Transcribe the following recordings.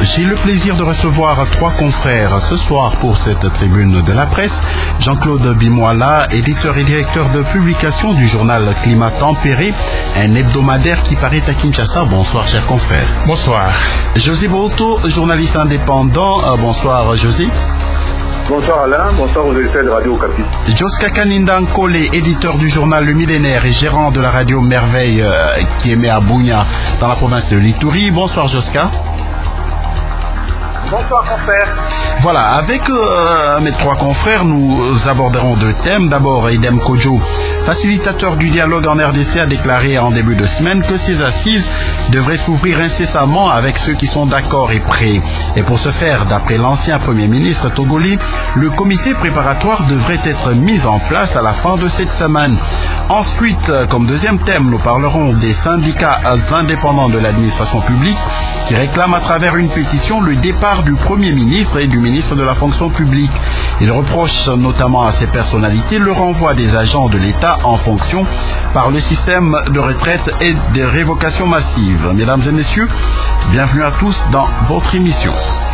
J'ai le plaisir de recevoir trois confrères ce soir pour cette tribune de la presse. Jean-Claude Bimoala, éditeur et directeur de publication du journal Climat Tempéré, un hebdomadaire qui paraît à Kinshasa. Bonsoir, chers confrères. Bonsoir. José Boto, journaliste indépendant. Bonsoir, José. Bonsoir Alain, bonsoir aux auditeurs de Radio Okapi. Joska Kaninda Nkole, éditeur du journal Le Millénaire et gérant de la radio Merveille qui émet à Bunia dans la province de l'Ituri. Bonsoir Joska. Bonsoir confrères. Voilà, avec mes trois confrères, nous aborderons deux thèmes. D'abord, Idem Kojo, facilitateur du dialogue en RDC, a déclaré en début de semaine que ces assises devraient s'ouvrir incessamment avec ceux qui sont d'accord et prêts. Et pour ce faire, d'après l'ancien Premier ministre togolais, le comité préparatoire devrait être mis en place à la fin de cette semaine. Ensuite, comme deuxième thème, nous parlerons des syndicats indépendants de l'administration publique qui réclament à travers une pétition le départ du Premier ministre et du ministre de la fonction publique. Ils reprochent notamment à ces personnalités le renvoi des agents de l'État en fonction par le système de retraite et de révocation massive. Mesdames et messieurs, bienvenue à tous dans votre émission.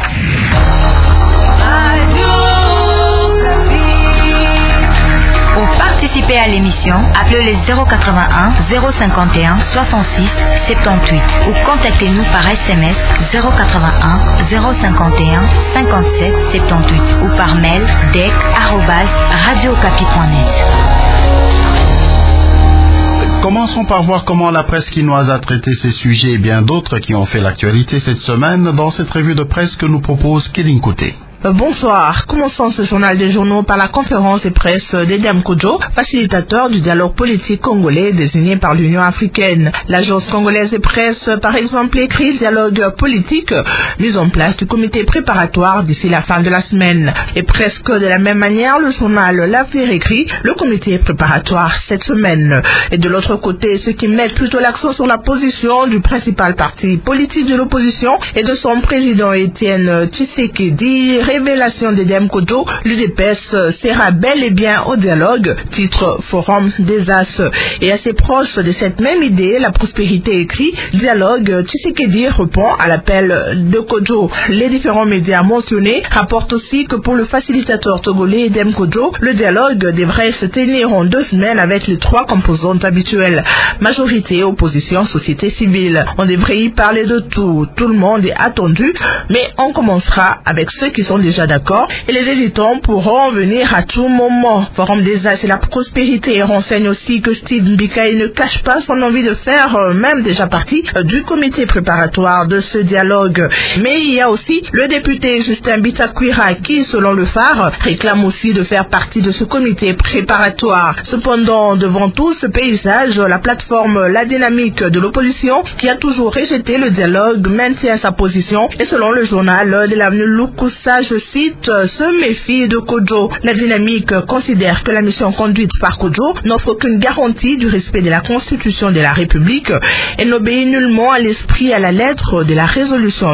Pour participer à l'émission, appelez le 081 051 66 78 ou contactez-nous par SMS 081 051 57 78 ou par mail dec@radiocapi.net. Commençons par voir comment la presse quinoise a traité ces sujets et bien d'autres qui ont fait l'actualité cette semaine dans cette revue de presse que nous propose Kéline Côté. Bonsoir. Commençons ce journal des journaux par la conférence de presse d'Idem Kojo, facilitateur du dialogue politique congolais désigné par l'Union africaine. L'agence congolaise de presse, par exemple, écrit le dialogue politique mis en place du comité préparatoire d'ici la fin de la semaine. Et presque de la même manière, le journal L'Affaire écrit le comité préparatoire cette semaine. Et de l'autre côté, ceux qui mettent plutôt l'accent sur la position du principal parti politique de l'opposition et de son président Étienne Tshisekedi, révélation d'Idem Kojo, l'UDPS sera bel et bien au dialogue, titre Forum des As. Et assez proche de cette même idée, la prospérité écrit dialogue, Tshisekedi répond à l'appel de Kojo. Les différents médias mentionnés rapportent aussi que pour le facilitateur togolais Idem Kojo, le dialogue devrait se tenir en 2 semaines avec les 3 composantes habituelles. Majorité, opposition, société civile. On devrait y parler de tout. Tout le monde est attendu, mais on commencera avec ceux qui sont déjà d'accord et les hésitants pourront venir à tout moment. Forum des As et la prospérité renseigne aussi que Steve Mbikaï ne cache pas son envie de faire même déjà partie du comité préparatoire de ce dialogue. Mais il y a aussi le député Justin Bitakwira qui, selon le phare, réclame aussi de faire partie de ce comité préparatoire. Cependant, devant tout ce paysage, la plateforme La Dynamique de l'opposition, qui a toujours rejeté le dialogue, maintient sa position et selon le journal de l'avenue Lukusa, je cite, se méfie de Kojo. La Dynamique considère que la mission conduite par Kojo n'offre aucune garantie du respect de la Constitution de la République et n'obéit nullement à l'esprit et à la lettre de la résolution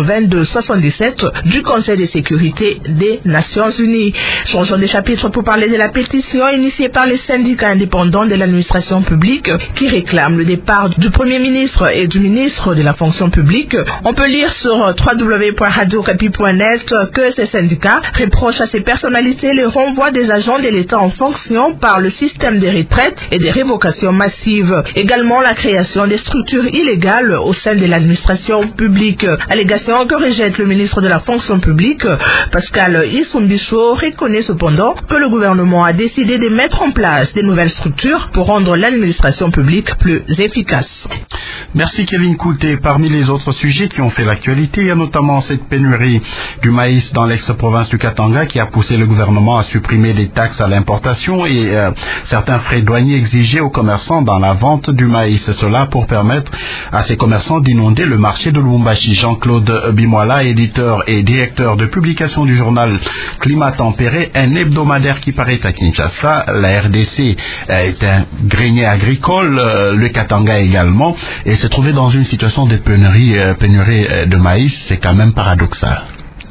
2277 du Conseil de sécurité des Nations Unies. Changeons de chapitre pour parler de la pétition initiée par les syndicats indépendants de l'administration publique qui réclament le départ du Premier ministre et du ministre de la fonction publique. On peut lire sur www.radiocapi.net que ces syndicats reprochent à ces personnalités le renvoi des agents de l'État en fonction par le système des retraites et des révocations massives. Également la création des structures illégales au sein de l'administration publique. Allégation que rejette le ministre de la fonction publique. Pascal Issumbicho reconnaît cependant que le gouvernement a décidé de mettre en place des nouvelles structures pour rendre l'administration publique plus efficace. Merci Kevin Kouté. Parmi les autres sujets qui ont fait l'actualité, il y a notamment cette pénurie du maïs dans l'ex-province du Katanga qui a poussé le gouvernement à supprimer les taxes à l'importation et certains frais douaniers exigés aux commerçants dans la vente du maïs. Cela pour permettre à ces commerçants d'inonder le marché de Lubumbashi. Jean-Claude Bimoala, éditeur et directeur de publication du journal Climat Tempéré, un hebdomadaire qui paraît à Kinshasa. La RDC est un grenier agricole, le Katanga également, et se trouver dans une situation de pénurie de maïs, c'est quand même paradoxal.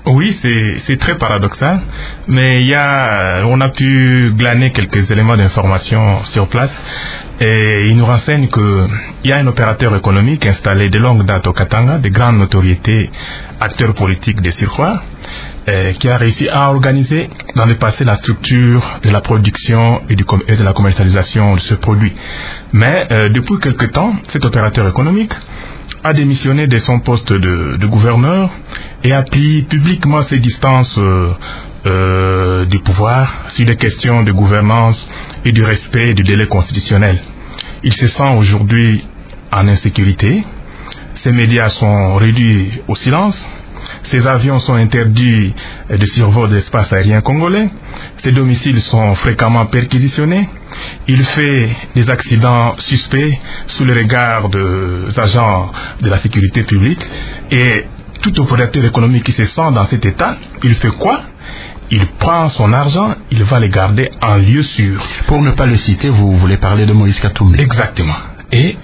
Oui, c'est très paradoxal, mais on a pu glaner quelques éléments d'information sur place et il nous renseigne qu'il y a un opérateur économique installé de longue date au Katanga, de grande notoriété, acteur politique de surcroît, qui a réussi à organiser dans le passé la structure de la production et de la commercialisation de ce produit. Mais depuis quelque temps, cet opérateur économique a démissionné de son poste de gouverneur et a pris publiquement ses distances du pouvoir sur des questions de gouvernance et du respect du délai constitutionnel. Il se sent aujourd'hui en insécurité, ses médias sont réduits au silence, ses avions sont interdits de survol de l'espace aérien congolais, ses domiciles sont fréquemment perquisitionnés, il fait des accidents suspects sous le regard des agents de la sécurité publique et tout opérateur économique qui se sent dans cet état, il fait quoi? Il prend son argent, il va le garder en lieu sûr. Pour ne pas le citer, vous voulez parler de Moïse Katumbi. Exactement. Et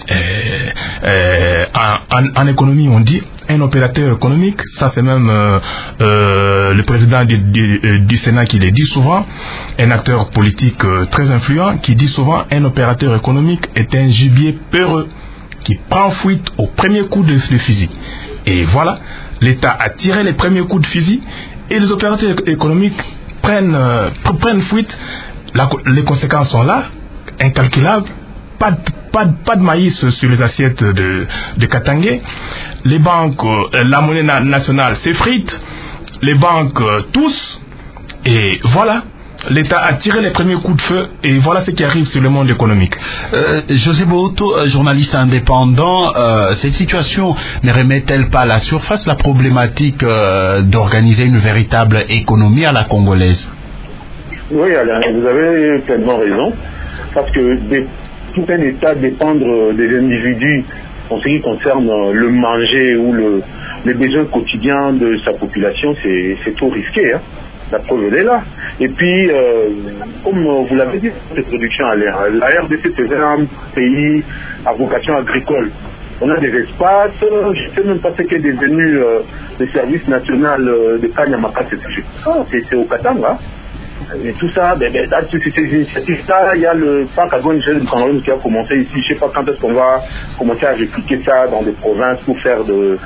en économie, on dit un opérateur économique, ça c'est même le président du Sénat qui le dit souvent, un acteur politique très influent qui dit souvent un opérateur économique est un gibier peureux qui prend fuite au premier coup de fusil. Et voilà, l'État a tiré les premiers coups de fusil et les opérateurs économiques prennent fuite. Les conséquences sont là, incalculables. Pas de maïs sur les assiettes de Katangé. Les banques, la monnaie nationale s'effrite. Les banques tous. Et voilà. L'État a tiré les premiers coups de feu et voilà ce qui arrive sur le monde économique. José Boto, journaliste indépendant, cette situation ne remet-elle pas à la surface la problématique d'organiser une véritable économie à la congolaise? Oui, Alain, vous avez pleinement raison. Parce que tout un État dépendre des individus en ce qui concerne le manger ou les besoins quotidiens de sa population, c'est trop risqué. Hein. La preuve elle est là. Et puis, comme vous l'avez dit, cette production à l'air, la RDC c'est un pays à vocation agricole. On a des espaces, je ne sais même pas ce qu'est devenu le service national de Kanyamaka, c'est au Katanga. Et tout ça, ces initiatives-là, il y a le parc agricole de Cameroun qui a commencé ici. Je ne sais pas quand est-ce qu'on va commencer à répliquer ça dans des provinces pour faire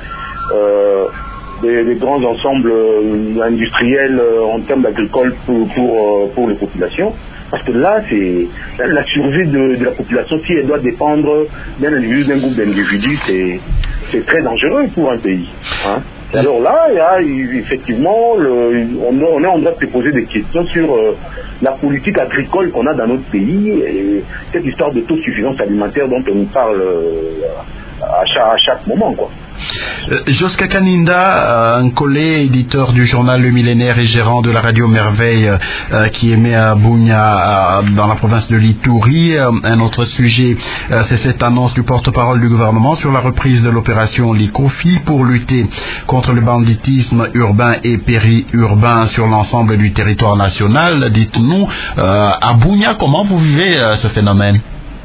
des grands ensembles industriels en termes d'agricole pour les populations. Parce que là, c'est la survie de la population. Si elle doit dépendre d'un individu, d'un groupe d'individus, c'est très dangereux pour un pays. Hein. Alors là, il y a effectivement, on doit se poser des questions sur la politique agricole qu'on a dans notre pays et cette histoire d'autosuffisance alimentaire dont on nous parle à chaque moment, quoi. Joska Kaninda, un collègue éditeur du journal Le Millénaire et gérant de la radio Merveille qui émet à Bunia dans la province de l'Ituri. Un autre sujet, c'est cette annonce du porte-parole du gouvernement sur la reprise de l'opération Likofi pour lutter contre le banditisme urbain et périurbain sur l'ensemble du territoire national. Dites-nous, à Bunia, comment vous vivez ce phénomène?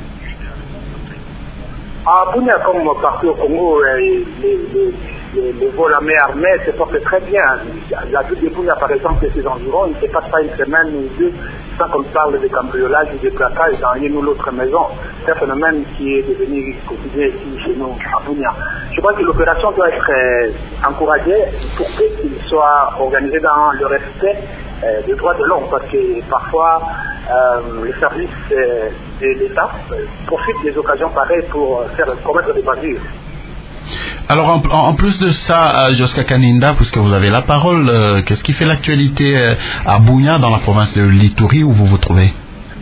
À Bunia, comme partout au Congo, les vols à main armés se portent très bien. La ville de Bunia, par exemple, et ses environs, il ne se passe pas une semaine ou deux sans qu'on parle de cambriolage ou de plaquage dans une ou l'autre maison. C'est un phénomène qui est devenu quotidien ici chez nous, à Bunia. Je crois que l'opération doit être encouragée pour qu'il soit organisé dans le respect des droits de l'homme, parce que parfois les services de l'État profitent des occasions pareilles pour commettre des bavures. Alors en plus de ça, Joska Kaninda, puisque vous avez la parole, qu'est-ce qui fait l'actualité à Bunia dans la province de l'Ituri où vous vous trouvez?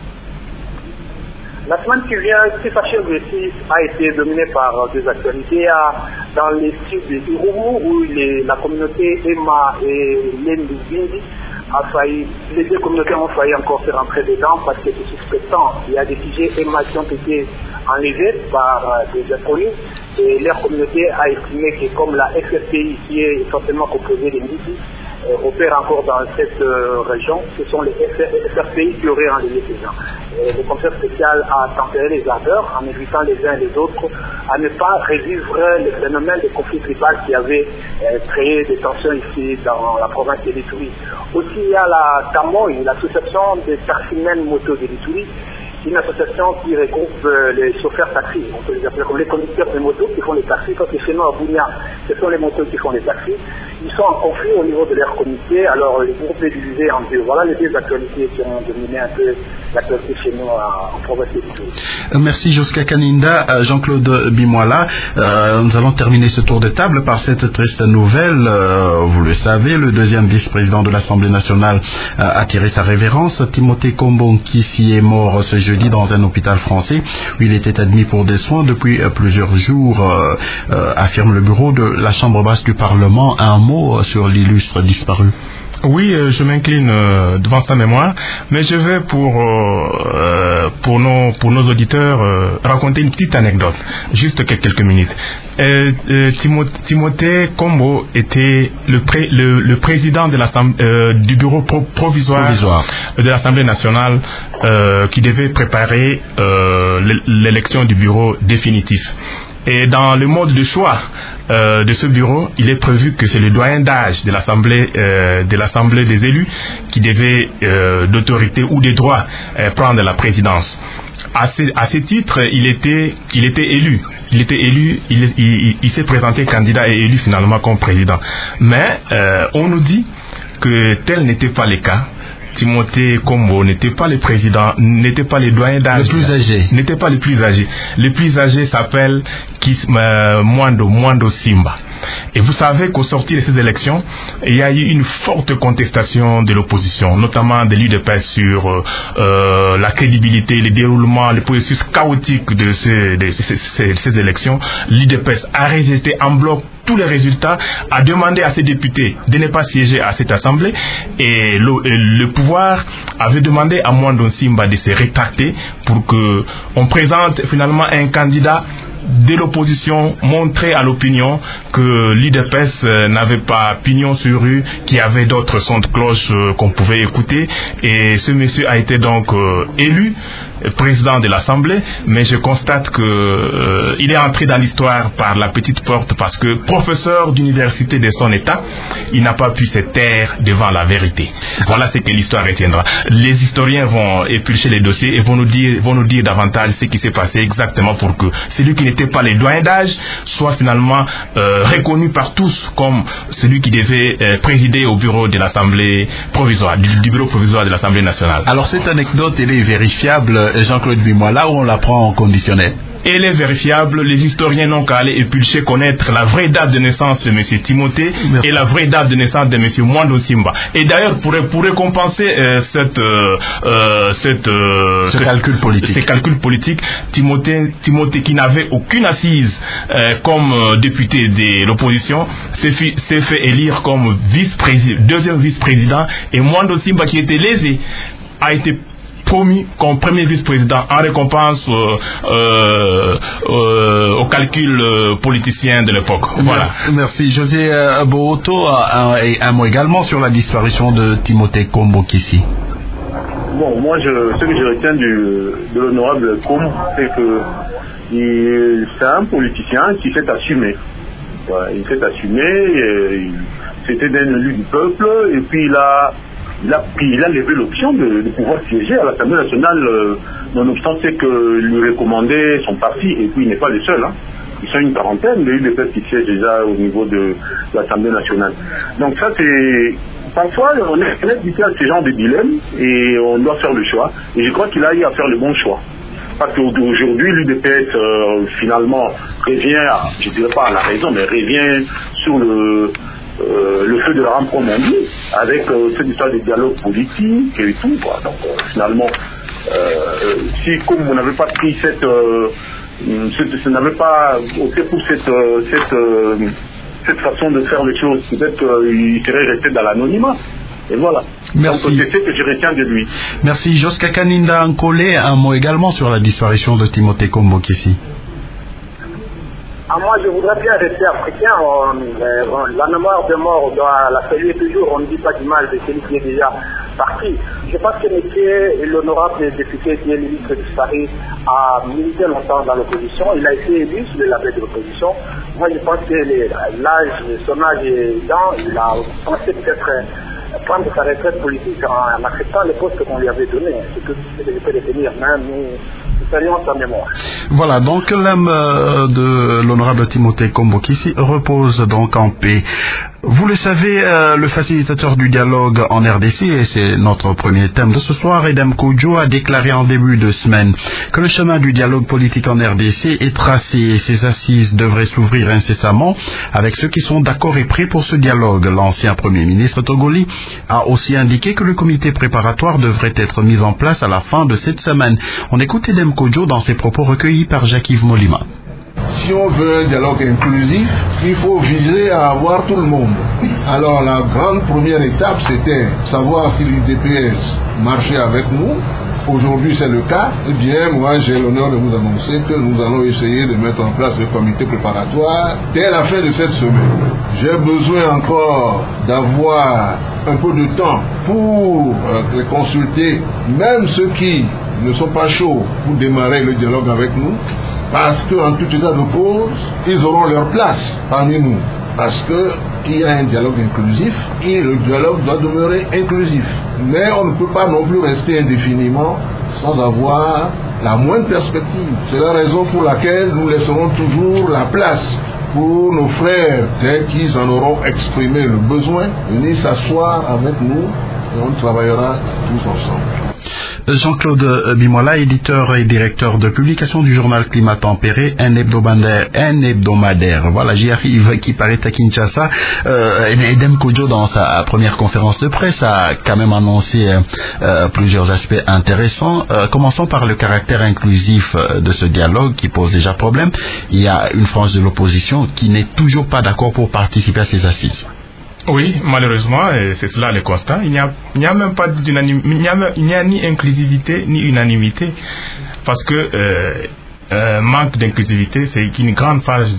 La semaine qui vient, cette fâcheuse a été dominée par des actualités dans les sites de Irumu où la communauté Emma et Lendubindi a failli, les deux communautés ont failli encore se rentrer dedans parce que c'est suspectant. Il y a des sujets Emma qui ont été enlevés par des inconnus et leur communauté a estimé que comme la FFPI qui est essentiellement composée des Midi opère encore dans cette région, ce sont les FFPI qui auraient enlevé ces gens. le commissaire spécial a tempéré les ardeurs en invitant les uns et les autres à ne pas revivre le phénomène de conflit tribal qui avait créé des tensions ici dans la province de l'Ituri. Aussi, il y a la TAMOI, l'association des taximens moto de l'Ituri, une association qui regroupe les chauffeurs taxis, on peut les appeler comme les conducteurs de motos qui font les taxis, parce que chez nous à Bounia, ce sont les motos qui font les taxis. Ils sont en conflit au niveau de leur comité, alors les groupes est divisé en deux. Voilà les deux actualités qui ont dominé un peu l'actualité chez nous en province de l'Ituri. Merci Joska Kaninda. Jean-Claude Bimoila, nous allons terminer ce tour de table par cette triste nouvelle. Vous le savez, le deuxième vice-président de l'Assemblée nationale a tiré sa révérence. Timothée Kombo Nkissi est mort ce jeudi dans un hôpital français où il était admis pour des soins depuis plusieurs jours, affirme le bureau de la Chambre basse du Parlement. Un mot sur l'illustre disparu. Oui, je m'incline devant sa mémoire, mais je vais pour nos auditeurs raconter une petite anecdote, juste quelques minutes. Timothée Kombo était le président de du bureau provisoire de l'Assemblée nationale qui devait préparer l'élection du bureau définitif. Et dans le mode de choix de ce bureau, il est prévu que c'est le doyen d'âge de l'Assemblée des élus qui devait d'autorité ou de droit prendre la présidence. À ce titre, il était élu. Il s'est présenté candidat et élu finalement comme président. Mais on nous dit que tel n'était pas le cas. Timothée Kombo n'était pas le président, n'était pas le doyen d'âge. Le plus âgé. N'était pas le plus âgé. Le plus âgé s'appelle Mwando Simba. Et vous savez qu'au sortir de ces élections, il y a eu une forte contestation de l'opposition, notamment de l'UDPS sur la crédibilité, le déroulement, le processus chaotique de ces élections. L'UDPS a résisté en bloc tous les résultats, a demandé à ses députés de ne pas siéger à cette assemblée et le pouvoir avait demandé à Mwando Simba de se rétracter pour qu'on présente finalement un candidat de l'opposition, montrer à l'opinion que l'UDPS n'avait pas pignon sur rue, qu'il y avait d'autres sons de cloche qu'on pouvait écouter, et ce monsieur a été donc élu président de l'Assemblée, mais je constate que il est entré dans l'histoire par la petite porte parce que professeur d'université de son état, il n'a pas pu se taire devant la vérité. Voilà ce que l'histoire retiendra. Les historiens vont éplucher les dossiers et vont nous dire davantage ce qui s'est passé exactement pour que celui qui n'était pas les doyens d'âge soit finalement reconnu par tous comme celui qui devait présider au bureau de l'Assemblée provisoire, du bureau provisoire de l'Assemblée nationale. Alors cette anecdote, elle est vérifiable, Jean-Claude Bimoila, où on la prend en conditionnel? Elle est vérifiable, les historiens n'ont qu'à aller éplucher, connaître la vraie date de naissance de M. Timothée et la vraie date de naissance de M. Mwando Simba. Et d'ailleurs, pour récompenser ce calcul politique, Timothée qui n'avait aucune assise comme député de l'opposition, s'est fait élire comme deuxième vice-président, et Mwando Simba, qui était lésé, a été promis comme premier vice-président en récompense au calcul politicien de l'époque. Voilà. Merci. José Boroto, un mot également sur la disparition de Timothée Kombo Nkissi. Bon, moi, ce que je retiens de l'honorable Kombo, c'est que c'est un politicien qui s'est assumé. Voilà, il s'est assumé, c'était un élu du peuple, et puis il a levé l'option de pouvoir siéger à l'Assemblée nationale, nonobstant c'est que lui recommandait son parti, et puis il n'est pas le seul. Hein. Ils sont une quarantaine de l'UDPS qui siègent déjà au niveau de l'Assemblée nationale. Donc ça, c'est... Parfois, on est invité à ce genre de dilemme, et on doit faire le choix. Et je crois qu'il a eu à faire le bon choix. Parce qu'aujourd'hui, l'UDPS, finalement, revient, je ne dirais pas à la raison, mais revient sur le feu de la rampe, comme on dit, avec cette histoire de dialogue politique et tout, quoi. Donc finalement, si comme vous n'avez pas pris n'avait pas opté pour cette façon de faire les choses, peut-être qu'il serait resté dans l'anonymat. Et voilà. Merci. Donc c'est ce que je retiens de lui. Merci. Joska Kaninda Nkole, un mot également sur la disparition de Timothée Kombo Nkissi. Moi, je voudrais bien rester africain. La mémoire de mort, on doit la saluer toujours. On ne dit pas du mal de celui qui est déjà parti. Je pense que l'honorable député qui est ministre du Sahel a milité longtemps dans l'opposition. Il a été élu sur le label de l'opposition. Moi, je pense que son âge est dans. Il a pensé peut-être prendre sa retraite politique en acceptant le poste qu'on lui avait donné. C'est tout ce que je peux retenir. Même nous saluons sa mémoire. Voilà, donc l'âme de l'honorable Timothée Kombokisi repose donc en paix. Vous le savez, le facilitateur du dialogue en RDC, et c'est notre premier thème de ce soir, Edem Kodjo, a déclaré en début de semaine que le chemin du dialogue politique en RDC est tracé et ses assises devraient s'ouvrir incessamment avec ceux qui sont d'accord et prêts pour ce dialogue. L'ancien Premier ministre togolais a aussi indiqué que le comité préparatoire devrait être mis en place à la fin de cette semaine. On écoute Edem Kodjo dans ses propos recueillis par Jacques-Yves Molima. Si on veut un dialogue inclusif, il faut viser à avoir tout le monde. Alors la grande première étape, c'était savoir si l'UDPS marchait avec nous. Aujourd'hui c'est le cas. Eh bien, moi j'ai l'honneur de vous annoncer que nous allons essayer de mettre en place le comité préparatoire dès la fin de cette semaine. J'ai besoin encore d'avoir un peu de temps pour les consulter, même ceux qui ne sont pas chauds pour démarrer le dialogue avec nous. Parce qu'en tout état de cause, ils auront leur place parmi nous. Parce qu'il y a un dialogue inclusif et le dialogue doit demeurer inclusif. Mais on ne peut pas non plus rester indéfiniment sans avoir la moindre perspective. C'est la raison pour laquelle nous laisserons toujours la place pour nos frères, dès qu'ils en auront exprimé le besoin, venir s'asseoir avec nous et on travaillera tous ensemble. Jean-Claude Bimola, éditeur et directeur de publication du journal Climat Tempéré, un hebdomadaire. Voilà, j'y arrive, qui paraît à Kinshasa. Edem Kodjo, dans sa première conférence de presse, a quand même annoncé plusieurs aspects intéressants. Commençons par le caractère inclusif de ce dialogue qui pose déjà problème. Il y a une frange de l'opposition qui n'est toujours pas d'accord pour participer à ces assises. Oui, malheureusement, et c'est cela le constat. Il n'y a même pas il n'y a ni inclusivité ni unanimité, parce que manque d'inclusivité, c'est une grande phase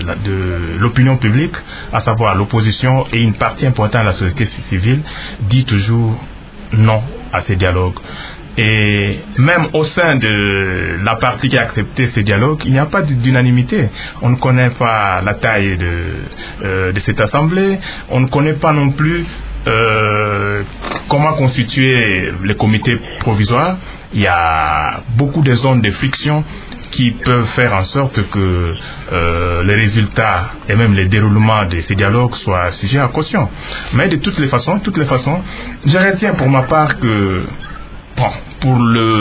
de l'opinion publique, à savoir l'opposition et une partie importante de la société civile, dit toujours non à ces dialogues. Et même au sein de la partie qui a accepté ce dialogue, il n'y a pas d'unanimité. On ne connaît pas la taille de cette assemblée, on ne connaît pas non plus comment constituer le comité provisoire. Il y a beaucoup de zones de friction qui peuvent faire en sorte que les résultats et même le déroulement de ces dialogues soient sujets à caution. Mais de toutes les façons, je retiens pour ma part que pour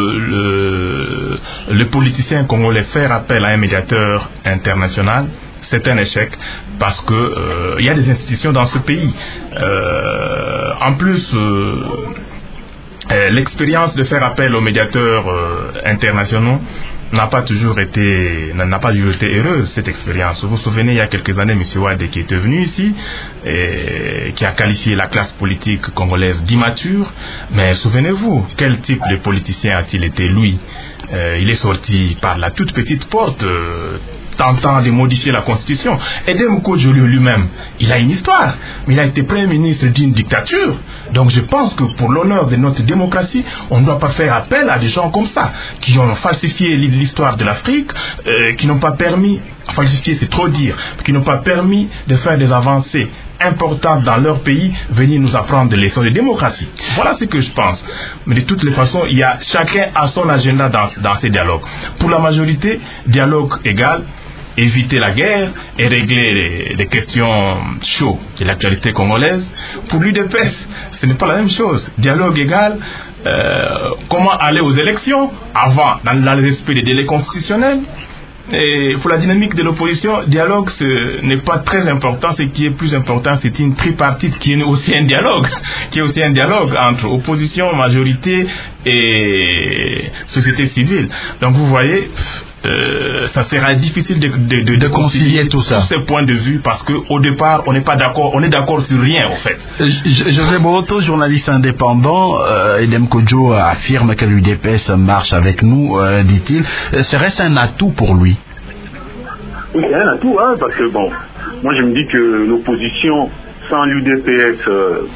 le politicien congolais, faire appel à un médiateur international, c'est un échec, parce que il y a des institutions dans ce pays. En plus, l'expérience de faire appel aux médiateurs internationaux n'a pas toujours été heureuse, cette expérience. Vous vous souvenez, il y a quelques années, M. Wade qui était venu ici et qui a qualifié la classe politique congolaise d'immature. Mais souvenez-vous, quel type de politicien a-t-il été, lui? Il est sorti par la toute petite porte, tentant de modifier la Constitution. Edem Kodjo lui-même, il a une histoire, mais il a été Premier ministre d'une dictature. Donc je pense que pour l'honneur de notre démocratie, on ne doit pas faire appel à des gens comme ça, qui ont falsifié l'histoire de l'Afrique, qui n'ont pas permis, falsifier c'est trop dire, qui n'ont pas permis de faire des avancées importantes dans leur pays, venir nous apprendre des leçons de démocratie. Voilà ce que je pense. Mais de toutes les façons, chacun a son agenda dans ces dialogues. Pour la majorité, dialogue égal éviter la guerre et régler les questions chaudes de l'actualité congolaise. Pour l'UDPS, ce n'est pas la même chose. Dialogue égal, comment aller aux élections avant, dans le respect des délais constitutionnels. Et pour la dynamique de l'opposition, dialogue, ce n'est pas très important. Ce qui est plus important, c'est une tripartite qui est aussi un dialogue, entre opposition, majorité et société civile. Donc vous voyez, ça sera difficile de concilier tout ça, tous ces points de vue, parce qu'au départ, on n'est pas d'accord, on est d'accord sur rien, en fait. José Boroto, journaliste indépendant, Edem Kodjo affirme que l'UDPS marche avec nous, dit-il. Serait-ce un atout pour lui? Oui, c'est un atout, parce que bon, moi je me dis que l'opposition sans l'UDPS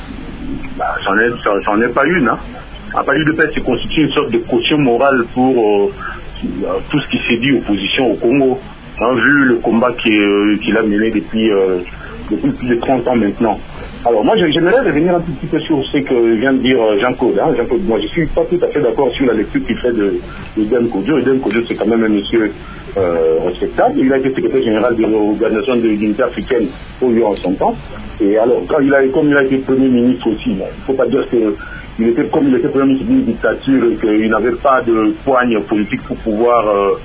j'en ai pas une. Hein. Un palier de paix, c'est constitue une sorte de caution morale pour tout ce qui s'est dit opposition au Congo. Hein, vu le combat qu'il a mené depuis plus de 30 ans maintenant. Alors moi j'aimerais revenir un petit peu sur ce que vient de dire Jean-Claude. Hein. Jean-Claude, moi je suis pas tout à fait d'accord sur la lecture qu'il fait de Edem Kodjo. Edem Kodjo, c'est quand même un monsieur respectable. Il a été secrétaire général de l'Organisation de l'Unité africaine au lieu en son temps. Et alors comme il a été premier ministre aussi, il ne faut pas dire que comme il était premier ministre d'une dictature et qu'il n'avait pas de poigne politique pour pouvoir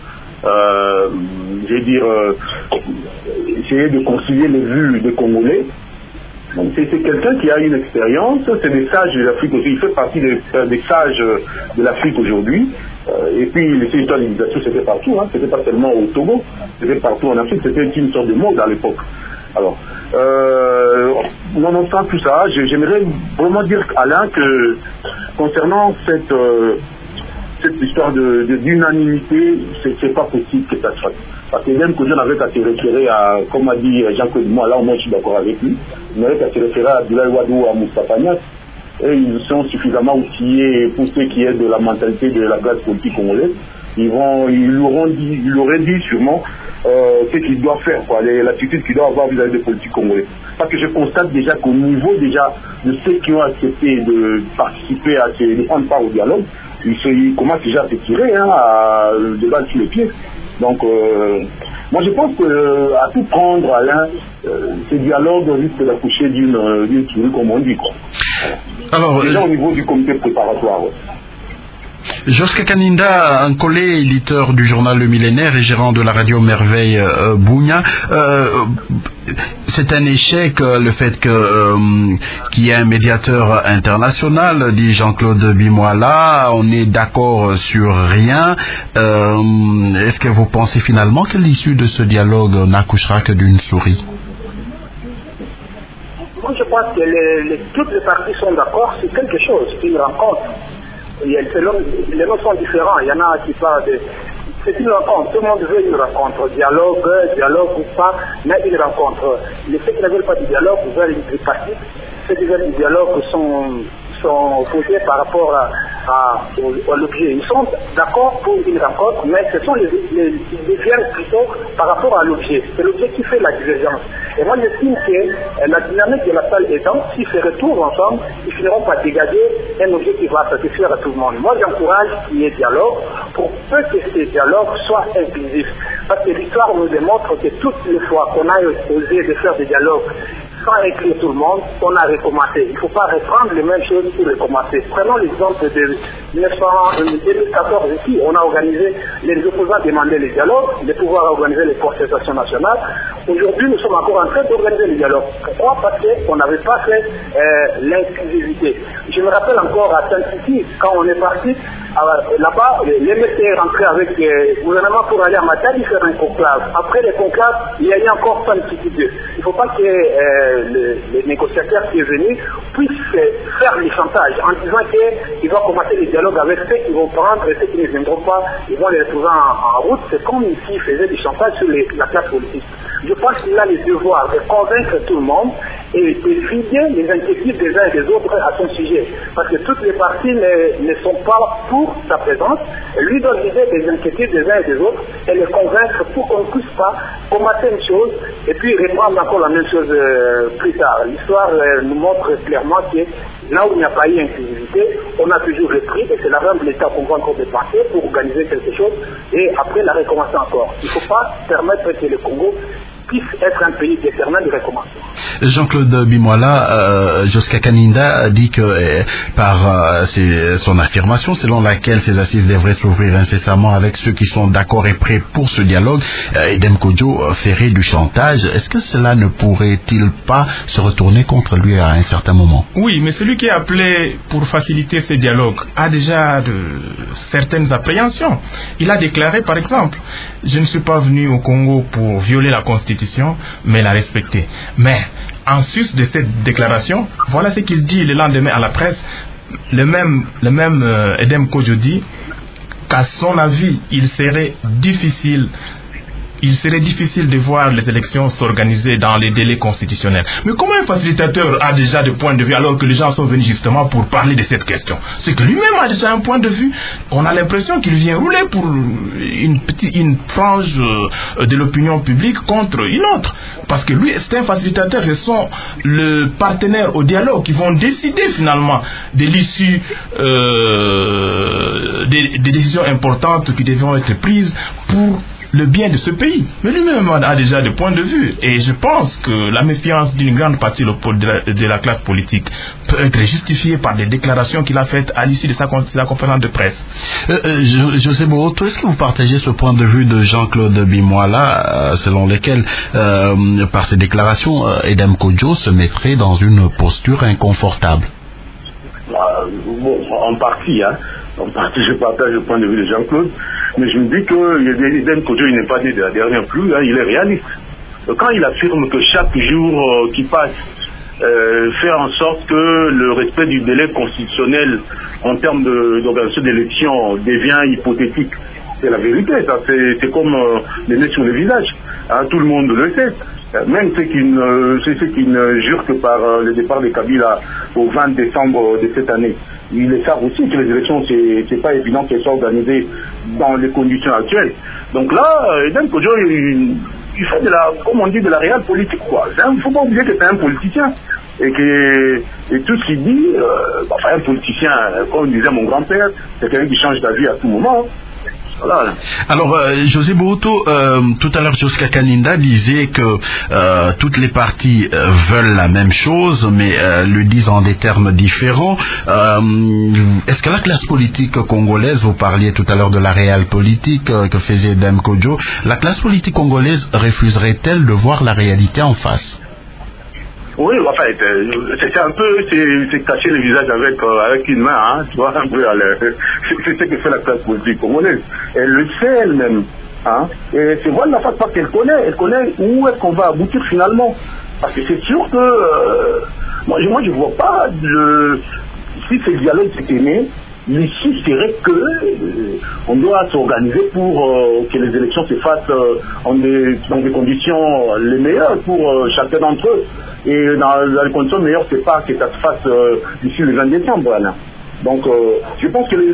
essayer de concilier les vues des Congolais. Donc c'est quelqu'un qui a une expérience, c'est des sages de l'Afrique aussi, il fait partie des sages de l'Afrique aujourd'hui. Et puis les histoires de dictature, c'était partout, hein. C'était pas seulement au Togo, c'était partout en Afrique, c'était une sorte de mode à l'époque. Alors, nonobstant tout ça, j'aimerais vraiment dire, Alain, que concernant cette histoire d'unanimité, c'est pas possible que ça se fasse. Parce que même que je n'avais qu'à se référer à, comme a dit Jean-Claude, moi là au moins je suis d'accord avec lui, il n'avait qu'à se référer à Abdoulaye Wade ou à Moustapha Niasse, et ils sont suffisamment outillés pour ce qui est de la mentalité de la classe politique congolaise. Ils l'auraient dit sûrement ce qu'ils doivent faire, quoi, l'attitude qu'ils doivent avoir vis-à-vis des politiques congolais. Parce que je constate déjà qu'au niveau déjà de ceux qui ont accepté de participer de prendre part au dialogue, ils commencent déjà à se tirer de balles sur les pieds. Donc, moi je pense qu'à tout prendre, Alain, ce dialogue risque d'accoucher d'une souris, comme on dit, quoi. Alors, déjà au niveau du comité préparatoire. Ouais. Josque Kaninda, un collègue éditeur du journal Le Millénaire et gérant de la radio Merveille Bunia, c'est un échec le fait qu'il y ait un médiateur international, dit Jean-Claude Bimoala. On est d'accord sur rien. Est-ce que vous pensez finalement que l'issue de ce dialogue n'accouchera que d'une souris? Moi je pense que toutes les parties sont d'accord sur quelque chose, une rencontre. Les noms sont différents, il y en a qui parlent de... C'est une rencontre, tout le monde veut une rencontre, dialogue ou pas, mais une rencontre. Ceux qui ne veulent pas de dialogue veulent une tripartite. Ceux qui veulent du dialogue sont opposés par rapport à l'objet. Ils sont d'accord pour une rencontre, mais ce sont les divergences plutôt par rapport à l'objet. C'est l'objet qui fait la divergence. Et moi j'estime que la dynamique de la salle étant, s'ils se retrouvent ensemble, ils finiront par dégager un objet qui va satisfaire à tout le monde. Moi j'encourage qu'il y ait dialogue pour peu que ces dialogues soient inclusifs. Parce que l'histoire nous démontre que toutes les fois qu'on a osé de faire des dialogues sans inclure tout le monde, on a recommencé. Il ne faut pas reprendre les mêmes choses pour recommencer. Prenons l'exemple de 2014 ici, on a organisé, les opposants demandaient les dialogues, de pouvoir organiser les concertations nationales. Aujourd'hui, nous sommes encore en train d'organiser les dialogues. Pourquoi? Parce qu'on n'avait pas fait l'inclusivité. Je me rappelle encore à Saint-Titi, quand on est parti, là-bas, l'MST est rentré avec le gouvernement pour aller à Matadi faire un conclave. Après les conclaves, il y a eu encore Saint-Titi 2. Il ne faut pas que les négociateurs qui sont venus puissent faire le chantage en disant qu'ils vont commencer les dialogues avec ceux qui vont prendre et ceux qui ne viendront pas, ils vont les retrouver en route. C'est comme s'ils faisaient du chantage sur la classe politique. Je pense qu'il a le devoir de convaincre tout le monde et de vider les inquiétudes des uns et des autres à son sujet. Parce que toutes les parties ne sont pas pour sa présence. Lui doit vider les inquiétudes des uns et des autres et les convaincre pour qu'on ne puisse pas commencer une chose et puis reprendre encore la même chose plus tard. L'histoire nous montre clairement que là où il n'y a pas eu inclusivité, on a toujours repris et c'est la même de l'État qu'on va encore dépenser pour organiser quelque chose et après la recommencer encore. Il ne faut pas permettre que le Congo puisse être un pays d'éternel de recommencer. Jean-Claude Bimoala, Josque Kaninda dit que par son affirmation selon laquelle ces assises devraient s'ouvrir incessamment avec ceux qui sont d'accord et prêts pour ce dialogue, Edem Kodjo ferait du chantage. Est-ce que cela ne pourrait-il pas se retourner contre lui à un certain moment? Oui, mais celui qui est appelé pour faciliter ces dialogues a déjà certaines appréhensions. Il a déclaré par exemple, je ne suis pas venu au Congo pour violer la Constitution, mais la respecter. Mais en sus de cette déclaration, voilà ce qu'il dit le lendemain à la presse. Le même Edem Kodjo dit qu'à son avis, il serait difficile il serait difficile de voir les élections s'organiser dans les délais constitutionnels. Mais comment un facilitateur a déjà des points de vue alors que les gens sont venus justement pour parler de cette question? C'est que lui-même a déjà un point de vue. On a l'impression qu'il vient rouler pour une frange de l'opinion publique contre une autre. Parce que lui, c'est un facilitateur, ce sont le partenaire au dialogue qui vont décider finalement de l'issue des décisions importantes qui devront être prises pour le bien de ce pays. Mais lui-même a déjà des points de vue. Et je pense que la méfiance d'une grande partie de la classe politique peut être justifiée par des déclarations qu'il a faites à l'issue de sa conférence de presse. José Boroto, est-ce que vous partagez ce point de vue de Jean-Claude Bimoala, selon lequel, par ses déclarations, Edem Kodjo se mettrait dans une posture inconfortable? Bon, en partie, je partage le point de vue de Jean-Claude, mais je me dis que Edem Kodjo, il n'est pas né de la dernière pluie, il est réaliste. Quand il affirme que chaque jour qui passe, faire en sorte que le respect du délai constitutionnel en termes d'organisation d'élections devient hypothétique, c'est la vérité, ça c'est comme les nez sur le visage, tout le monde le sait. Même ceux qui ne jurent que par le départ de Kabila au 20 décembre de cette année, ils le savent aussi que les élections, c'est pas évident qu'elles soient organisées dans les conditions actuelles. Donc là, Edem Kodjo, il fait comme on dit, de la réelle politique, quoi. Il ne faut pas oublier que c'est un politicien. Et tout ce qu'il dit, un politicien, comme disait mon grand-père, c'est quelqu'un qui change d'avis à tout moment. Voilà. Alors, José Boroto, tout à l'heure, Joska Kaninda disait que toutes les parties veulent la même chose, mais le disent en des termes différents. Est-ce que la classe politique congolaise, vous parliez tout à l'heure de la réelle politique que faisait Edem Kodjo, la classe politique congolaise refuserait-elle de voir la réalité en face? Oui, enfin, c'est un peu, c'est cacher le visage avec une main, tu vois, un peu, c'est ce que fait la classe politique congolaise. Elle le sait elle-même, et c'est voilà la face parce qu'elle connaît où est-ce qu'on va aboutir finalement. Parce que c'est sûr que, moi je vois pas si ce dialogue s'était né, l'issue serait que on doit s'organiser pour que les élections se fassent dans des conditions les meilleures pour chacun d'entre eux. Et dans les conditions meilleures, c'est pas que ça se fasse d'ici le 20 décembre. Là. Donc je pense que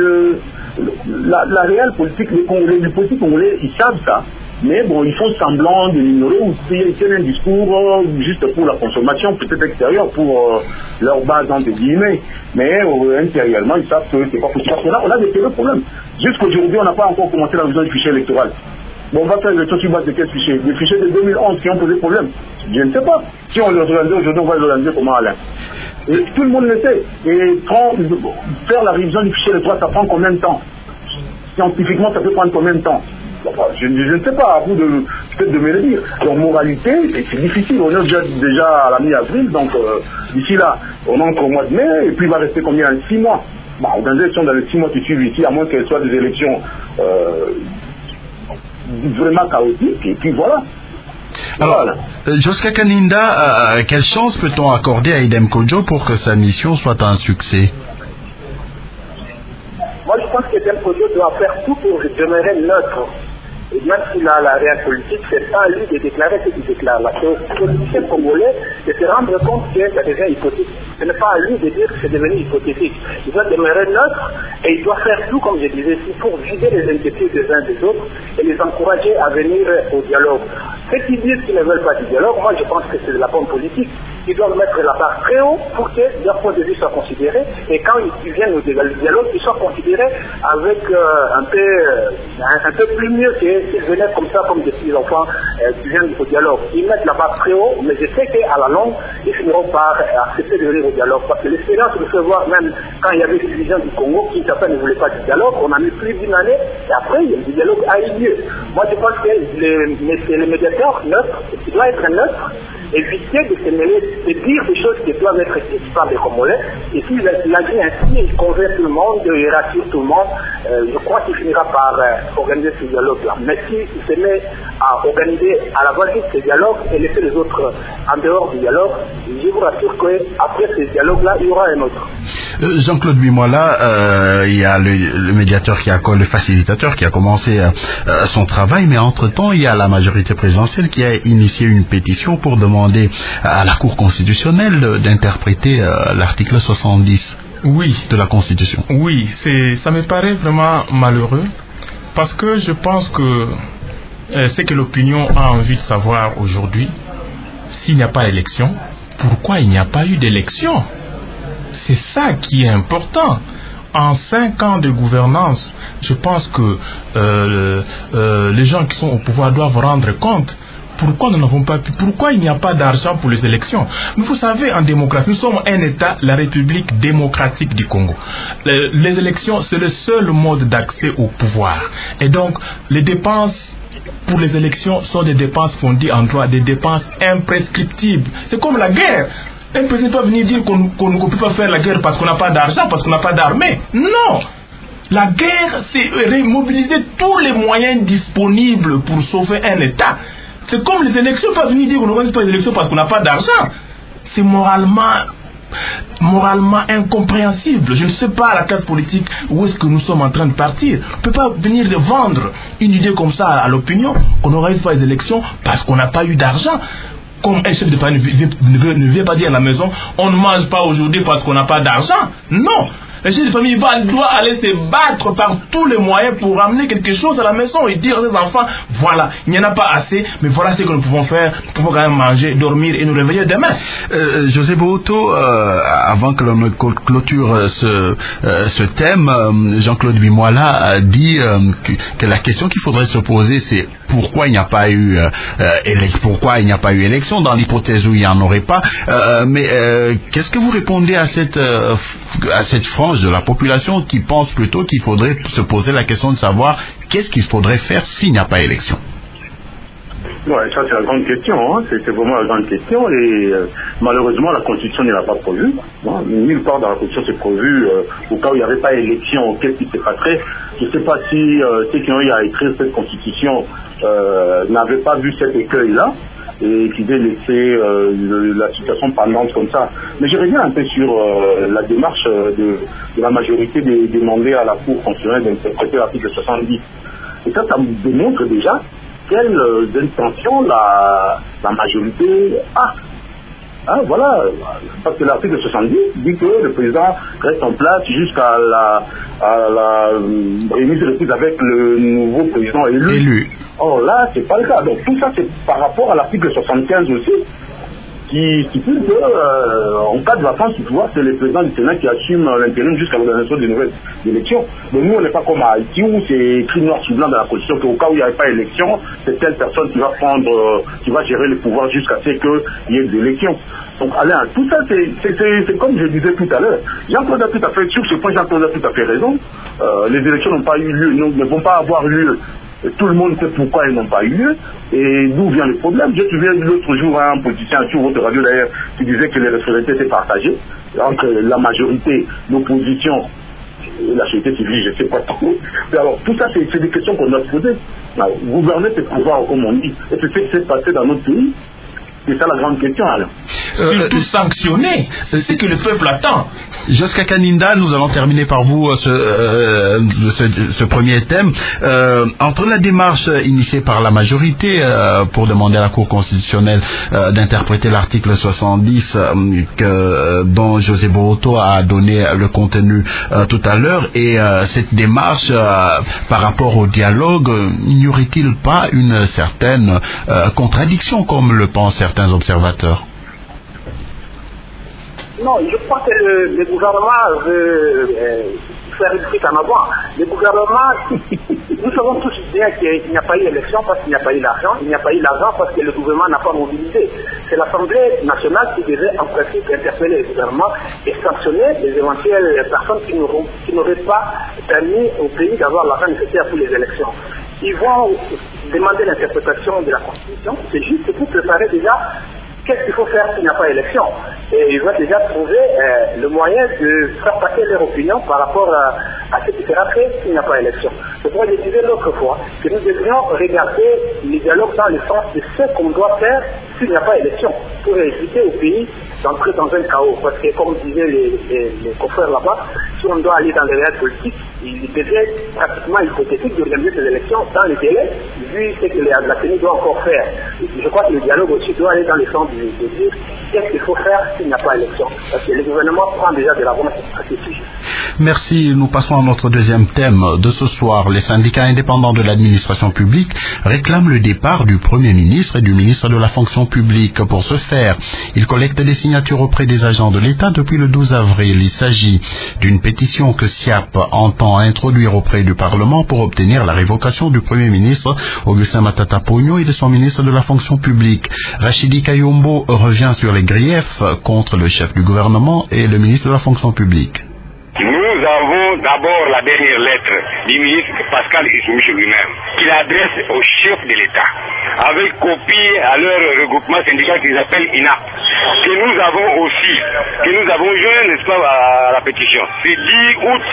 la réelle politique, les politiques congolais, ils savent ça. Mais bon, ils font semblant de l'ignorer ou ils tiennent un discours juste pour la consommation, peut-être extérieure, pour leur base entre guillemets. Mais intérieurement, ils savent que c'est pas possible. Parce que là, on a des problèmes. Jusqu'aujourd'hui, on n'a pas encore commencé la révision du fichier électoral. Bon, on va faire l'élection sur base de quel fichier? Les fichiers de 2011 qui ont posé problème. Je ne sais pas. Si on les organise aujourd'hui, on va les organiser comment, Alain? Et tout le monde le sait. Et faire la révision du fichier électoral, ça prend combien de temps? Scientifiquement, ça peut prendre combien de temps? Je ne sais pas, à vous peut-être de me le dire. Donc, moralité, c'est difficile. On est déjà à la mi-avril, donc d'ici là, on entre au mois de mai, et puis il va rester combien? 6 mois. Dans les élections, dans les 6 mois qui suivent ici, à moins qu'elles soient des élections vraiment chaotiques, et puis voilà. Alors, Joska Kaninda, quelle chance peut-on accorder à Edem Kodjo pour que sa mission soit un succès? Moi, je pense qu'Edem Kodjo doit faire tout pour demeurer neutre. Et même s'il a la réelle politique, c'est pas à lui de déclarer ce qu'il déclare. La politicien congolais de se rendre compte que ça devient hypothétique. Ce n'est pas à lui de dire que c'est devenu hypothétique. Il doit demeurer neutre et il doit faire tout, comme je disais, pour vider les inquiétudes des uns des autres et les encourager à venir au dialogue. Ceux qui disent qu'ils ne veulent pas du dialogue, moi je pense que c'est de la bonne politique. Ils doivent mettre la barre très haut pour que leur point de vue soit considéré et quand ils viennent au dialogue, ils soient considérés avec un peu plus mieux que s'ils venaient comme ça, comme des petits enfants qui viennent au dialogue. Ils mettent la barre très haut, mais je sais qu'à la longue, ils finiront par accepter de venir au dialogue. Parce que l'expérience nous fait voir, même quand il y avait des divisions du Congo, qui ne voulait pas du dialogue, on a mis plus d'une année, et après, le dialogue a eu lieu. Moi, je pense que le médiateur neutre, il doit être neutre, éviter de se mêler, de dire des choses qui doivent être dites par les Congolais. Et s'il agit ainsi, il convainc tout le monde, il rassure tout le monde, je crois qu'il finira par organiser ce dialogue-là. Mais s'il se met à organiser à la voie ce dialogue et laisser les autres en dehors du dialogue. Je vous rassure qu'après ce dialogue-là, il y aura un autre. Jean-Claude Bimola, il y a le médiateur le facilitateur qui a commencé son travail, mais entre-temps, il y a la majorité présidentielle qui a initié une pétition pour demander à la Cour constitutionnelle d'interpréter l'article 70 de la Constitution. Oui, ça me paraît vraiment malheureux, parce que je pense que c'est que l'opinion a envie de savoir aujourd'hui, s'il n'y a pas d'élection, pourquoi il n'y a pas eu d'élection? C'est ça qui est important. En 5 ans de gouvernance, je pense que les gens qui sont au pouvoir doivent rendre compte pourquoi nous n'avons pas pu, pourquoi il n'y a pas d'argent pour les élections. Mais vous savez, en démocratie, nous sommes un État, la République démocratique du Congo. Les élections, c'est le seul mode d'accès au pouvoir. Et donc, les dépenses pour les élections sont des dépenses fondées en droit, des dépenses imprescriptibles. C'est comme la guerre. Un président peut venir dire qu'on ne peut pas faire la guerre parce qu'on n'a pas d'argent, parce qu'on n'a pas d'armée. Non! La guerre, c'est mobiliser tous les moyens disponibles pour sauver un État. C'est comme les élections, pas venir dire qu'on n'organise pas les élections parce qu'on n'a pas d'argent. C'est moralement incompréhensible. Je ne sais pas à la classe politique où est-ce que nous sommes en train de partir. On ne peut pas venir de vendre une idée comme ça à l'opinion qu'on n'organise pas les élections parce qu'on n'a pas eu d'argent. Comme un chef de famille ne vient pas dire à la maison, on ne mange pas aujourd'hui parce qu'on n'a pas d'argent. Non. Le chef de famille doit aller se battre par tous les moyens pour ramener quelque chose à la maison et dire à ses enfants, voilà, il n'y en a pas assez, mais voilà ce que nous pouvons faire, nous pouvons quand même manger, dormir et nous réveiller demain. José Boto, avant que l'on clôture ce thème, Jean-Claude Bimola dit que la question qu'il faudrait se poser, c'est pourquoi il n'y a pas eu élection dans l'hypothèse où il n'y en aurait pas. Mais qu'est-ce que vous répondez à cette frange de la population qui pense plutôt qu'il faudrait se poser la question de savoir qu'est-ce qu'il faudrait faire s'il n'y a pas élection? Ouais, ça c'est la grande question, hein. C'est vraiment la grande question et malheureusement la Constitution ne l'a pas prévu. Hein. Nulle part dans la Constitution c'est prévu au cas où il n'y avait pas élection, qu'est-ce qui se passerait. Je ne sais pas si ceux qui ont eu à écrire cette Constitution n'avaient pas vu cet écueil-là et qui devaient laisser la situation pendante comme ça. Mais je reviens un peu sur la démarche de la majorité de demander à la Cour constitutionnelle d'interpréter l'article 70. Et ça me démontre déjà quelles intentions la majorité a. Hein, voilà, parce que l'article 70 dit que le président reste en place jusqu'à la remise de reprise avec le nouveau président élu. Or là, c'est pas le cas. Donc tout ça, c'est par rapport à l'article 75 aussi, qui stipule qu'en cas de vacance du pouvoir, c'est le président du Sénat qui assume l'intérim jusqu'à l'organisation des nouvelles élections. Donc nous, on n'est pas comme à Haïti où c'est écrit noir sur blanc dans la Constitution qu'au cas où il n'y avait pas d'élection, c'est telle personne qui va gérer le pouvoir jusqu'à ce qu'il y ait des élections. Donc Alain, tout ça, c'est comme je disais tout à l'heure. Jean-Claude a tout à fait, sur ce point, Jean-Claude a tout à fait raison. Les élections n'ont pas eu lieu, ne vont pas avoir lieu. Tout le monde sait pourquoi elles n'ont pas eu lieu et d'où vient le problème. J'ai trouvé l'autre jour un politicien sur votre radio d'ailleurs qui disait que les responsabilités étaient partagées entre la majorité, l'opposition et la société civile, je ne sais pas trop. Mais alors tout ça c'est des questions qu'on doit se poser. Alors, gouverner c'est pouvoir comme on dit. Et c'est ce qui s'est passé dans notre pays. C'est ça la grande question alors. Surtout sanctionner, c'est ce que le peuple attend. Jusqu'à Kaninda, nous allons terminer par vous ce premier thème. Entre la démarche initiée par la majorité pour demander à la Cour constitutionnelle d'interpréter l'article 70 dont José Boto a donné le contenu tout à l'heure et cette démarche par rapport au dialogue, n'y aurait-il pas une certaine contradiction comme le pensent certains observateurs? Non, je crois que le gouvernement veut faire une fuite en avant. Le gouvernement, nous savons tous bien qu'il n'y a pas eu d'élection parce qu'il n'y a pas eu d'argent. Il n'y a pas eu d'argent parce que le gouvernement n'a pas mobilisé. C'est l'Assemblée nationale qui devait en principe interpeller le gouvernement et sanctionner les éventuelles personnes qui n'auraient pas permis au pays d'avoir l'argent nécessaire pour les élections. Ils vont demander l'interprétation de la Constitution. C'est juste pour préparer déjà qu'est-ce qu'il faut faire s'il n'y a pas d'élection. Et ils vont déjà trouver le moyen de faire passer leur opinion par rapport à ce qui sera fait s'il n'y a pas élection. C'est pourquoi je disais l'autre fois que nous devrions regarder les dialogues dans le sens de ce qu'on doit faire s'il n'y a pas élection, pour éviter au pays d'entrer dans un chaos. Parce que comme disaient les confrères là-bas, si on doit aller dans les réels politiques, il devient pratiquement hypothétique d'organiser ces élections dans les délais, vu ce que la CENI doit encore faire. Je crois que le dialogue aussi doit aller dans le sens de dire qu'est-ce qu'il faut faire s'il n'y a pas élection. Parce que le gouvernement prend déjà de l'avance à ce sujet. Merci. Nous passons à notre deuxième thème de ce soir. Les syndicats indépendants de l'administration publique réclament le départ du Premier ministre et du ministre de la fonction publique. Pour ce faire, ils collectent des signatures auprès des agents de l'État depuis le 12 avril. Il s'agit d'une pétition que SIAP entend introduire auprès du Parlement pour obtenir la révocation du Premier ministre Augustin Matata Ponyo et de son ministre de la fonction publique. Rachidi Kayombo revient sur les griefs contre le chef du gouvernement et le ministre de la fonction publique. Nous avons d'abord la dernière lettre du ministre Pascal Issoumouche lui-même, qu'il adresse au chef de l'État, avec copie à leur regroupement syndical qu'ils appellent INAP, que nous avons joint, n'est-ce pas, à la pétition. C'est 10 août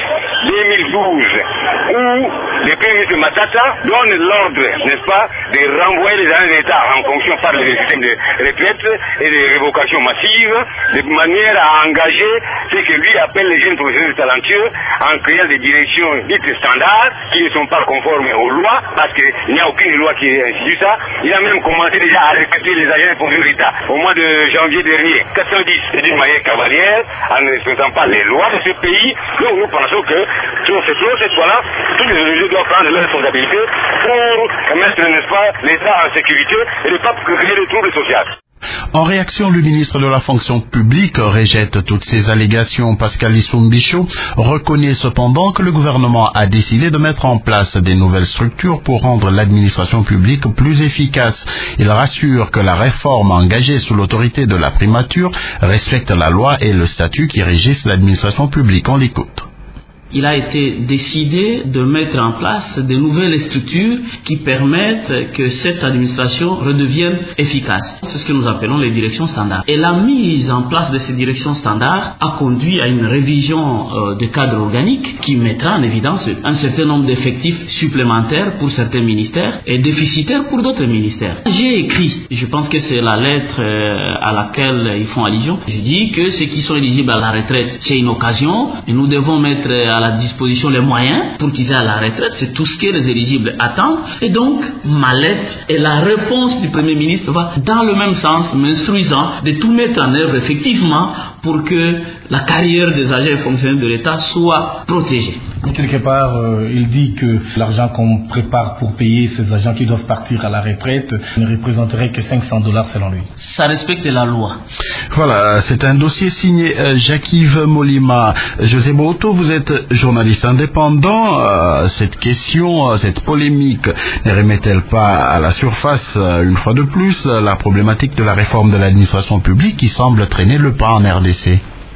2012, où le Premier ministre Matata donne l'ordre, n'est-ce pas, de renvoyer les agents de l'État en fonction par le système de retraite et de révocation massive, de manière à engager ce que lui appelle les jeunes professionnels talentueux en créant des directions dites standards qui ne sont pas conformes aux lois, parce qu'il n'y a aucune loi qui institue ça. Il a même commencé déjà à recruter les agents de l'État au mois de janvier dernier, 410, d'une manière cavalière, en ne respectant pas les lois de ce pays. Donc nous pensons que cette fois-là, tous les élus doivent prendre leurs responsabilités pour mettre, n'est-ce pas, l'État en sécurité et ne pas créer de troubles sociaux. En réaction, le ministre de la fonction publique rejette toutes ces allégations. Pascal Issoumbicho reconnaît cependant que le gouvernement a décidé de mettre en place des nouvelles structures pour rendre l'administration publique plus efficace. Il rassure que la réforme engagée sous l'autorité de la primature respecte la loi et le statut qui régissent l'administration publique. On l'écoute. Il a été décidé de mettre en place de nouvelles structures qui permettent que cette administration redevienne efficace. C'est ce que nous appelons les directions standards. Et la mise en place de ces directions standards a conduit à une révision de cadre organique qui mettra en évidence un certain nombre d'effectifs supplémentaires pour certains ministères et déficitaires pour d'autres ministères. J'ai écrit, je pense que c'est la lettre à laquelle ils font allusion, je dis que ceux qui sont éligibles à la retraite, c'est une occasion et nous devons mettre à la disposition les moyens pour qu'ils aient à la retraite. C'est tout ce que les éligibles attendent. Et donc, ma lettre et la réponse du Premier ministre va dans le même sens, m'instruisant de tout mettre en œuvre effectivement pour que la carrière des agents et fonctionnaires de l'État soit protégée. Quelque part, il dit que l'argent qu'on prépare pour payer ces agents qui doivent partir à la retraite ne représenterait que $500 selon lui. Ça respecte la loi. Voilà, c'est un dossier signé Jacques-Yves Molima. José Boto, vous êtes journaliste indépendant. Cette question, cette polémique ne remet-elle pas à la surface, une fois de plus, la problématique de la réforme de l'administration publique qui semble traîner le pas en RDC?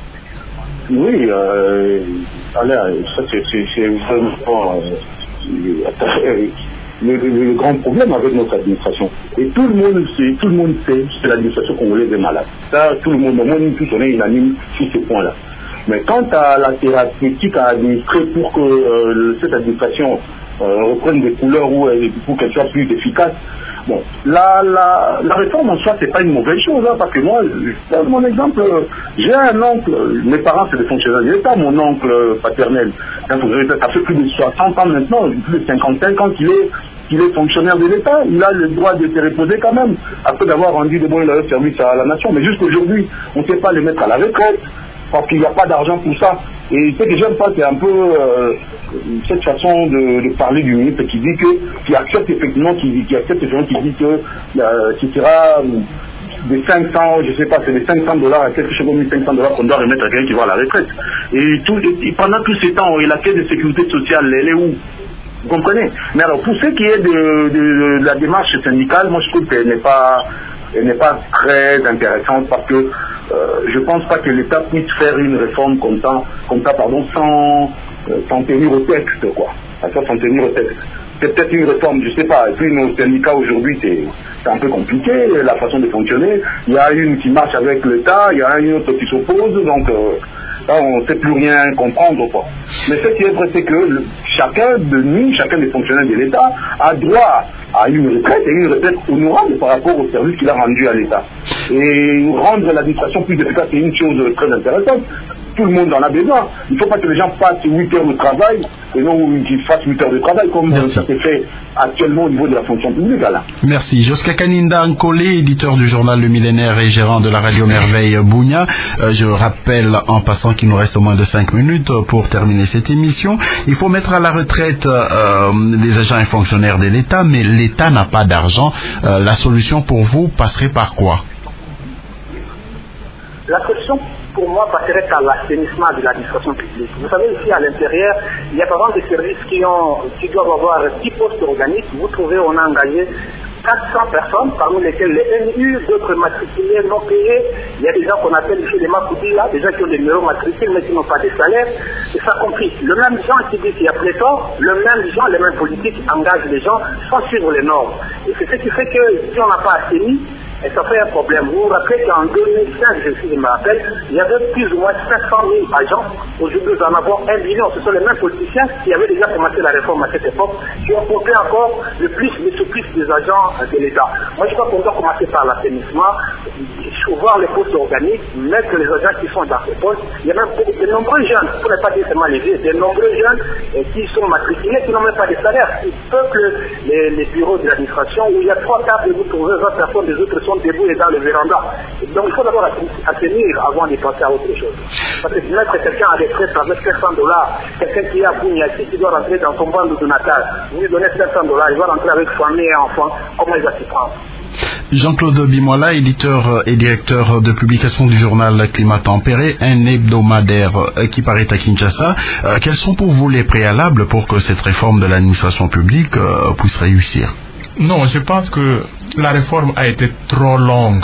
Oui, ça c'est vraiment le grand problème avec notre administration. Et tout le monde sait que l'administration congolaise est malade. Ça, tout le monde, nous tous, on est unanime sur ce point-là. Mais quant à la thérapeutique à administrer pour que cette administration reprenne des couleurs ou pour qu'elle soit plus efficace, bon, la réforme en soi, c'est pas une mauvaise chose, hein, parce que moi, je donne mon exemple, j'ai un oncle, mes parents c'est des fonctionnaires de l'État, mon oncle paternel, ça fait plus de 60 ans maintenant, plus de 55 ans qu'il est fonctionnaire de l'État, il a le droit de se reposer quand même, après d'avoir rendu de bons et loyaux services à la nation, mais jusqu'aujourd'hui, on ne sait pas les mettre à la retraite, parce qu'il n'y a pas d'argent pour ça. Et ce que j'aime pas, c'est un peu cette façon de parler du ministre qui accepte effectivement, qui dit que ce sera des 500, je sais pas, c'est des $500, quelque chose comme $500 qu'on doit remettre à quelqu'un qui va à la retraite. Et pendant tous ces temps, et la caisse de sécurité sociale, elle est où? Vous comprenez? Mais alors, pour ce qui est de la démarche syndicale, moi je trouve qu'elle n'est pas très intéressante parce que je pense pas que l'État puisse faire une réforme comme ça, sans tenir au texte, quoi. Sans tenir au texte. C'est peut-être une réforme, je sais pas. Et puis nos syndicats aujourd'hui, c'est un peu compliqué, la façon de fonctionner. Il y a une qui marche avec l'État, il y a une autre qui s'oppose, donc Là, on ne sait plus rien comprendre, quoi. Mais ce qui est vrai, c'est que chacun de nous, chacun des fonctionnaires de l'État, a droit à une retraite, et une retraite honorable par rapport au service qu'il a rendu à l'État. Et rendre l'administration plus efficace, c'est une chose très intéressante. Tout le monde en a besoin. Il ne faut pas que les gens passent 8 heures de travail et non qu'ils fassent 8 heures de travail comme ça s'est fait actuellement au niveau de la fonction publique. Là. Merci. Josca Kaninda Nkole, éditeur du journal Le Millénaire et gérant de la radio Merveille Bunia. Je rappelle en passant qu'il nous reste moins de 5 minutes pour terminer cette émission. Il faut mettre à la retraite les agents et fonctionnaires de l'État, mais l'État n'a pas d'argent. La solution pour vous passerait par quoi? La solution pour moi passerait par l'assainissement de l'administration publique. Vous savez, ici à l'intérieur, il y a par exemple des services qui doivent avoir 10 postes organiques. Vous trouvez, on a engagé 400 personnes, parmi lesquelles les NU, d'autres matriculés non payés. Il y a des gens qu'on appelle ici les Makoudi, là, des gens qui ont des numéros matricules mais qui n'ont pas de salaire. Et ça compris. Le même gens qui dit qu'il y a pléthore, le même gens, les mêmes politiques engagent les gens sans suivre les normes. Et c'est ce qui fait que si on n'a pas assaini, et ça fait un problème. Vous vous rappelez qu'en 2005, je me rappelle, il y avait plus ou moins 500 000 agents. Aujourd'hui, nous en avons 1 million. Ce sont les mêmes politiciens qui avaient déjà commencé la réforme à cette époque, qui ont compté encore le supplice des agents de l'État. Moi, je crois qu'on doit commencer par l'assainissement, voir les postes organiques, mettre les agents qui sont dans ces postes. Il y a même de nombreux jeunes, pour ne pas dire seulement les vieux, de nombreux jeunes qui sont matriculés, qui n'ont même pas de salaire. Ils peuplent les bureaux de l'administration où il y a 3 tables et vous trouvez 20 personnes, les autres sont debout et dans le véranda. Donc il faut d'abord assainir avant de penser à autre chose. Parce que mettre quelqu'un à des frais avec $500, quelqu'un qui est à Bouniati, qui doit rentrer dans son bande de natal, vous lui donnez $500, il va rentrer avec famille et enfants, comment il va s'y prendre? Jean-Claude Bimola, éditeur et directeur de publication du journal Climat Tempéré, un hebdomadaire qui paraît à Kinshasa. Quels sont pour vous les préalables pour que cette réforme de l'administration publique puisse réussir? Non, je pense que la réforme a été trop longue.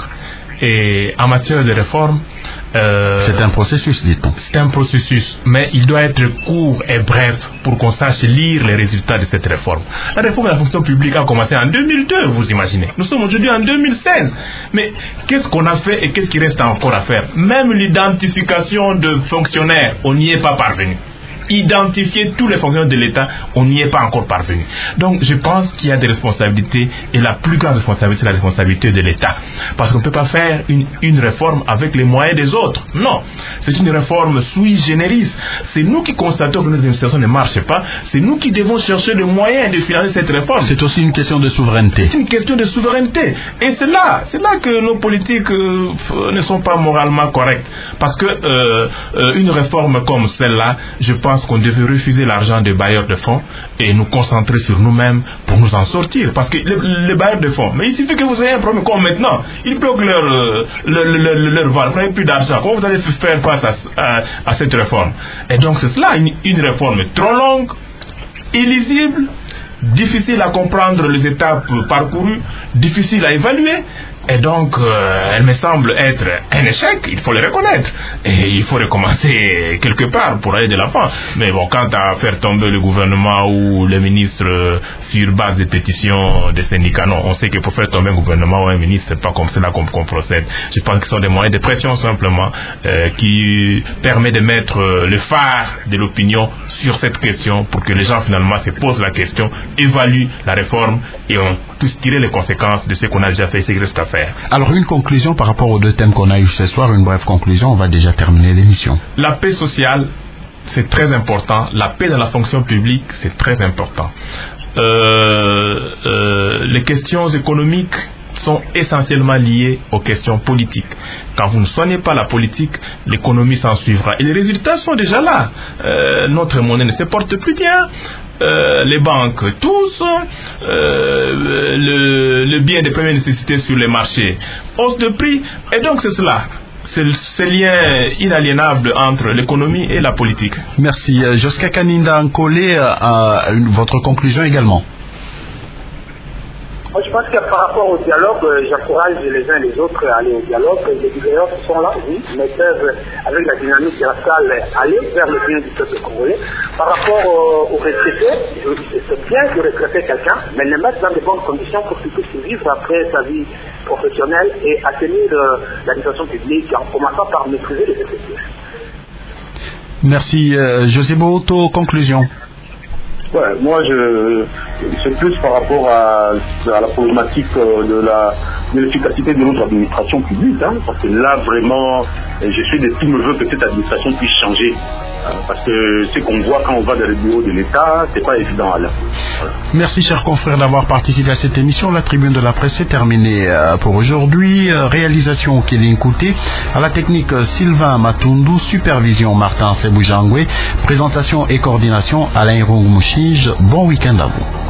Et en matière de réforme... c'est un processus, dit-on. C'est un processus, mais il doit être court et bref pour qu'on sache lire les résultats de cette réforme. La réforme de la fonction publique a commencé en 2002, vous imaginez. Nous sommes aujourd'hui en 2016. Mais qu'est-ce qu'on a fait et qu'est-ce qui reste encore à faire? Même l'identification de fonctionnaires, on n'y est pas parvenu. Identifier tous les fonctionnaires de l'État, on n'y est pas encore parvenu. Donc je pense qu'il y a des responsabilités et la plus grande responsabilité, c'est la responsabilité de l'État. Parce qu'on ne peut pas faire une réforme avec les moyens des autres. Non, c'est une réforme sui generis. C'est nous qui constatons que notre administration ne marche pas. C'est nous qui devons chercher les moyens de financer cette réforme. C'est aussi une question de souveraineté. C'est une question de souveraineté. Et c'est là que nos politiques ne sont pas moralement correctes. Parce que une réforme comme celle-là, je pense qu'on devait refuser l'argent des bailleurs de fonds et nous concentrer sur nous-mêmes pour nous en sortir. Parce que les bailleurs de fonds, mais il suffit que vous ayez un problème comme maintenant, ils bloquent leur vol, vous n'avez plus d'argent. Comment vous allez faire face à cette réforme? Et donc c'est cela, une réforme trop longue, illisible, difficile à comprendre les étapes parcourues, difficile à évaluer. Et donc, elle me semble être un échec, il faut le reconnaître. Et il faut recommencer quelque part pour aller de l'avant. Mais bon, quant à faire tomber le gouvernement ou le ministre sur base de pétitions des syndicats, non, on sait que pour faire tomber un gouvernement ou un ministre, c'est pas comme cela qu'on procède. Je pense que ce sont des moyens de pression simplement qui permettent de mettre le phare de l'opinion sur cette question pour que les gens finalement se posent la question, évaluent la réforme et on puisse tirer les conséquences de ce qu'on a déjà fait et ce qui reste à faire. Alors une conclusion par rapport aux 2 thèmes qu'on a eu ce soir, une brève conclusion, on va déjà terminer l'émission. La paix sociale, c'est très important. La paix dans la fonction publique, c'est très important. Les questions économiques sont essentiellement liées aux questions politiques. Quand vous ne soignez pas la politique, l'économie s'en suivra. Et les résultats sont déjà là. Notre monnaie ne se porte plus bien. Les banques tous, le bien de première nécessité sur les marchés, hausse de prix, et donc c'est cela. C'est ce lien inaliénable entre l'économie et la politique. Merci. Josca Kaninda Nkole, votre conclusion également. Moi, je pense que par rapport au dialogue, j'encourage les uns et les autres à aller au dialogue. Les leaders sont là, oui, mais peuvent, avec la dynamique de la salle, aller vers le bien du peuple congolais. Par rapport aux retraités, c'est bien de retraiter quelqu'un, mais le mettre dans de bonnes conditions pour qu'il puisse vivre après sa vie professionnelle et atteindre l'administration publique en commençant par maîtriser les effectifs. Merci. José Boto, conclusion. Ouais, moi, c'est plus par rapport à la problématique de l'efficacité de notre administration publique, hein, parce que là, vraiment, je suis de tout me veux que cette administration puisse changer. Parce que ce qu'on voit quand on va dans les bureaux de l'État, c'est pas évident là. Voilà. Merci, chers confrères, d'avoir participé à cette émission. La tribune de la presse est terminée pour aujourd'hui. Réalisation Kéline Kouté, à la technique Sylvain Matundu, supervision Martin Seboujangwe, présentation et coordination Alain Rougmouchige. Bon week-end à vous.